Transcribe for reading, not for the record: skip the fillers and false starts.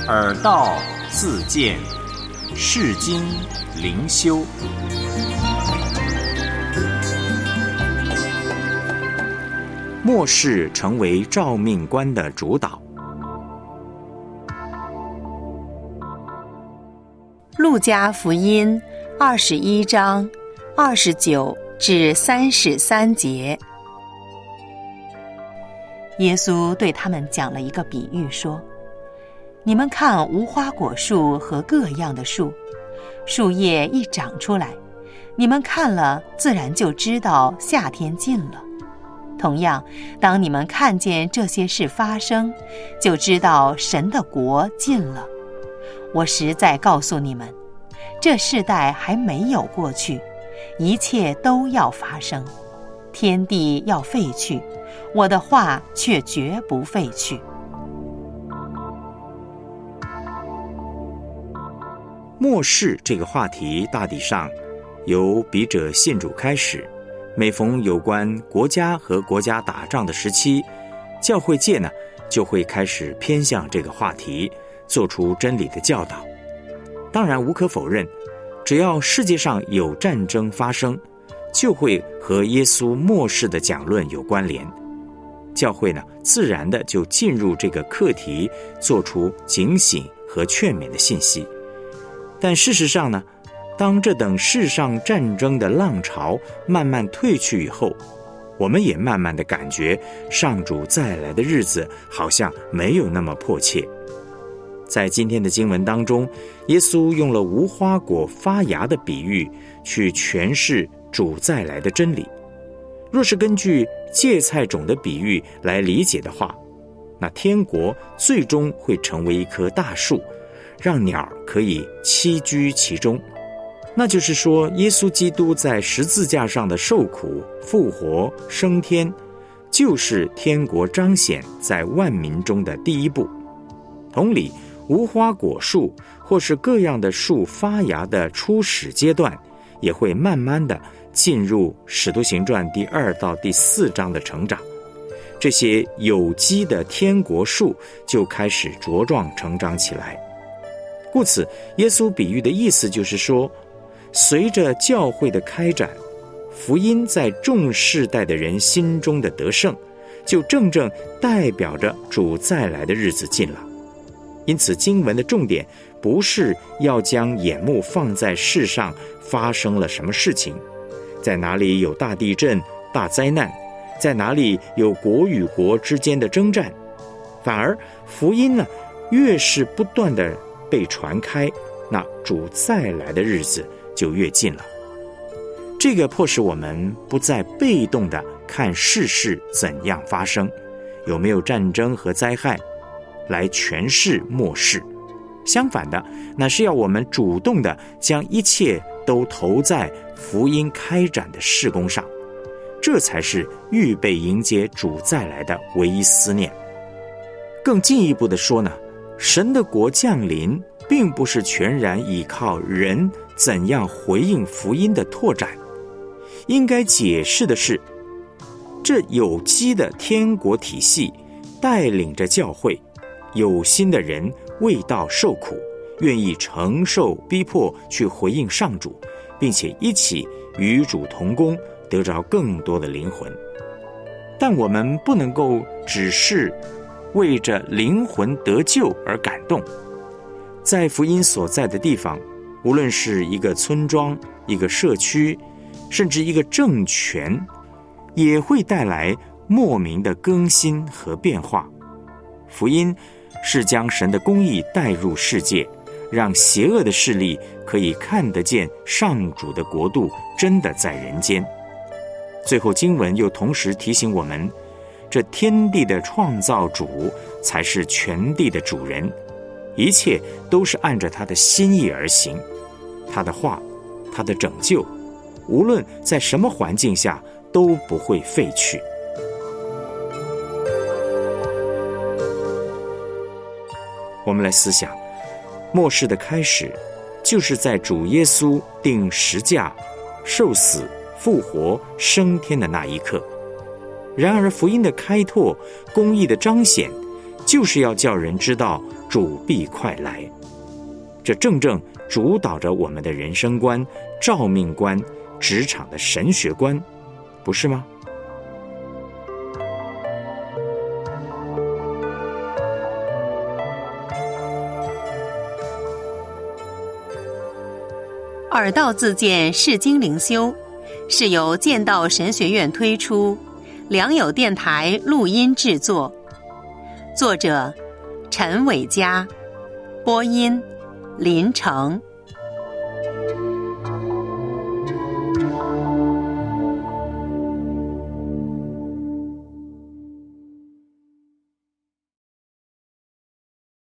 耳道自见，世经灵修。末世成为召命观的主导。 路加福音21章29至33节。耶稣对他们讲了一个比喻，说：你们看无花果树和各样的树，树叶一长出来，你们看了自然就知道夏天近了。同样，当你们看见这些事发生，就知道神的国近了。我实在告诉你们，这世代还没有过去，一切都要发生，天地要废去，我的话却绝不废去。 末世这个话题大体上由笔者信主开始，每逢有关国家和国家打仗的时期，教会界呢就会开始偏向这个话题，做出真理的教导。当然无可否认，只要世界上有战争发生，就会和耶稣末世的讲论有关联。教会呢自然的就进入这个课题，做出警醒和劝勉的信息。但事实上呢，当这等世上战争的浪潮慢慢退去以后，我们也慢慢的感觉上主再来的日子好像没有那么迫切。在今天的经文当中，耶稣用了无花果发芽的比喻去诠释主再来的真理。若是根据芥菜种的比喻来理解的话，那天国最终会成为一棵大树，让鸟可以栖居其中。那就是说，耶稣基督在十字架上的受苦、复活、升天，就是天国彰显在万民中的第一步。同理，无花果树或是各样的树发芽的初始阶段，也会慢慢的进入使徒行传第2到第4章的成长。这些有机的天国树就开始茁壮成长起来。故此，耶稣比喻的意思就是说，随着教会的开展，福音在众世代的人心中的得胜，就正正代表着主再来的日子近了。因此，经文的重点不是要将眼目放在世上发生了什么事情，在哪里有大地震、大灾难，在哪里有国与国之间的征战，反而福音呢，越是不断的被传开，那主再来的日子就越近了。这个迫使我们不再被动的看世事怎样发生，有没有战争和灾害来诠释末世。相反的，那是要我们主动的将一切都投在福音开展的事工上，这才是预备迎接主再来的唯一思念。更进一步的说呢，神的国降临并不是全然依靠人怎样回应福音的拓展，应该解释的是，这有机的天国体系带领着教会，有心的人为道受苦，愿意承受逼迫去回应上主，并且一起与主同工，得着更多的灵魂。但我们不能够只是为着灵魂得救而感动。在福音所在的地方，无论是一个村庄、一个社区，甚至一个政权，也会带来莫名的更新和变化。福音是将神的公义带入世界，让邪恶的势力可以看得见上主的国度真的在人间。最后经文又同时提醒我们，这天地的创造主才是全地的主人，一切都是按着他的心意而行。他的话，他的拯救，无论在什么环境下都不会废去。我们来思想，末世的开始就是在主耶稣钉十架、受死、复活、升天的那一刻。然而福音的开拓、公义的彰显， 就是要叫人知道主必快来。这正正主导着我们的人生观、召命观、职场的神学观，不是吗？ 耳道自荐释经灵修是由剑道神学院推出，良友电台录音制作，作者陈伟嘉，播音林成。